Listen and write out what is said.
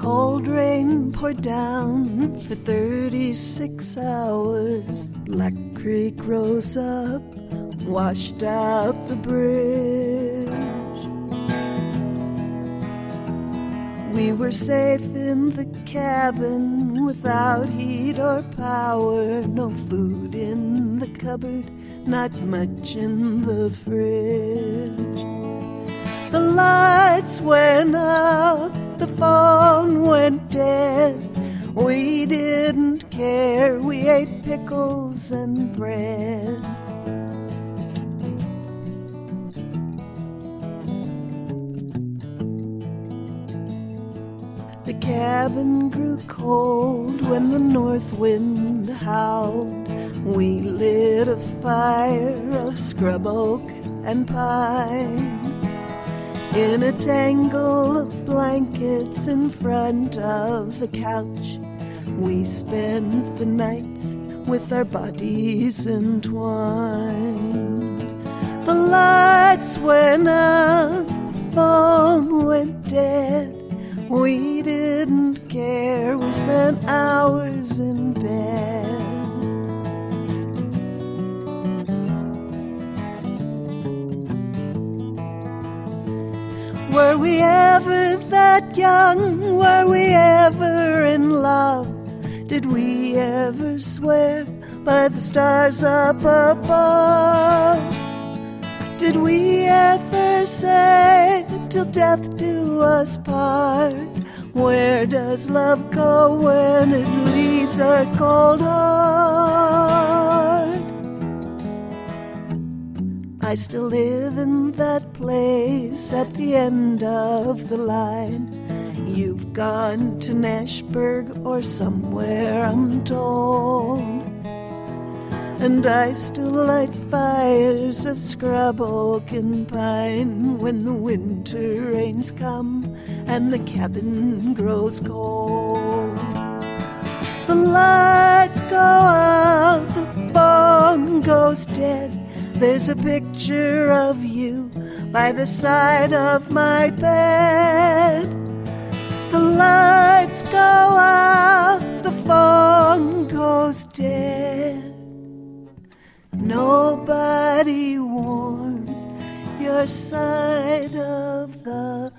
Cold rain poured down for 36 hours. Black Creek rose up, washed out the bridge. We were safe in the cabin without heat or power. No food in the cupboard, not much in the fridge. The lights went out, the phone went dead. We didn't care, we ate pickles and bread. The cabin grew cold when the north wind howled. We lit a fire of scrub oak and pine in a tangle of blankets in front of the couch. We spent the nights with our bodies entwined. The lights went out, the phone went dead. We didn't care, we spent hours in bed. Were we ever that young? Were we ever in love? Did we ever swear by the stars up above? Did we ever say, till death do us part? Where does love go when it leaves a cold heart? I still live in that place at the end of the line. You've gone to Nashburg or somewhere, I'm told. And I still light fires of scrub oak and pine when the winter rains come and the cabin grows cold. The lights go out, the phone goes dead. There's a picture of you by the side of my bed. The lights go out, the phone goes dead. Nobody warms your side of the